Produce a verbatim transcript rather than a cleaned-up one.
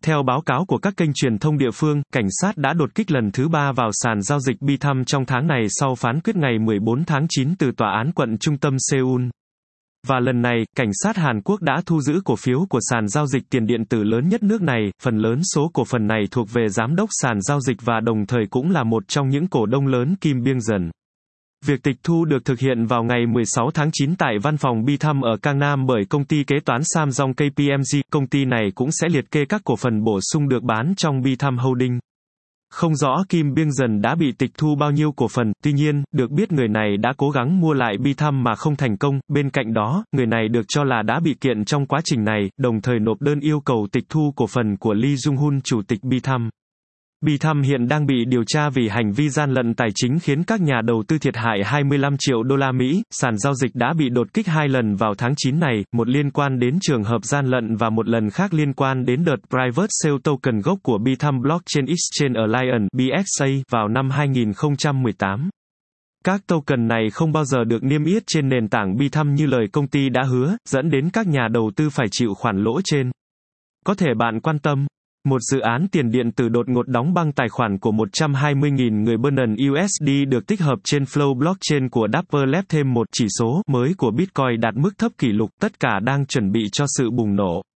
Theo báo cáo của các kênh truyền thông địa phương, cảnh sát đã đột kích lần thứ ba vào sàn giao dịch Bitham trong tháng này sau phán quyết ngày mười bốn tháng chín từ Tòa án quận trung tâm Seoul. Và lần này, cảnh sát Hàn Quốc đã thu giữ cổ phiếu của sàn giao dịch tiền điện tử lớn nhất nước này, phần lớn số cổ phần này thuộc về giám đốc sàn giao dịch và đồng thời cũng là một trong những cổ đông lớn Kim Byung-yeon. Việc tịch thu được thực hiện vào ngày mười sáu tháng chín tại văn phòng Bitham ở Gangnam bởi công ty kế toán Samsung K P M G, công ty này cũng sẽ liệt kê các cổ phần bổ sung được bán trong Bitham Holding. Không rõ Kim Byung-yeon đã bị tịch thu bao nhiêu cổ phần, tuy nhiên, được biết người này đã cố gắng mua lại Bitham mà không thành công, bên cạnh đó, người này được cho là đã bị kiện trong quá trình này, đồng thời nộp đơn yêu cầu tịch thu cổ phần của Lee Jung-hun chủ tịch Bitham. Bitham hiện đang bị điều tra vì hành vi gian lận tài chính khiến các nhà đầu tư thiệt hại hai mươi lăm triệu đô la Mỹ, sàn giao dịch đã bị đột kích hai lần vào tháng chín này, một liên quan đến trường hợp gian lận và một lần khác liên quan đến đợt Private Sale Token gốc của Bitham Blockchain Exchange Alliance B X A vào năm hai nghìn không trăm mười tám. Các token này không bao giờ được niêm yết trên nền tảng Bitham như lời công ty đã hứa, dẫn đến các nhà đầu tư phải chịu khoản lỗ trên. Có thể bạn quan tâm. Một dự án tiền điện tử đột ngột đóng băng tài khoản của một trăm hai mươi nghìn người Binance U S D được tích hợp trên Flow Blockchain của Dapper Labs, thêm một chỉ số mới của Bitcoin đạt mức thấp kỷ lục, tất cả đang chuẩn bị cho sự bùng nổ.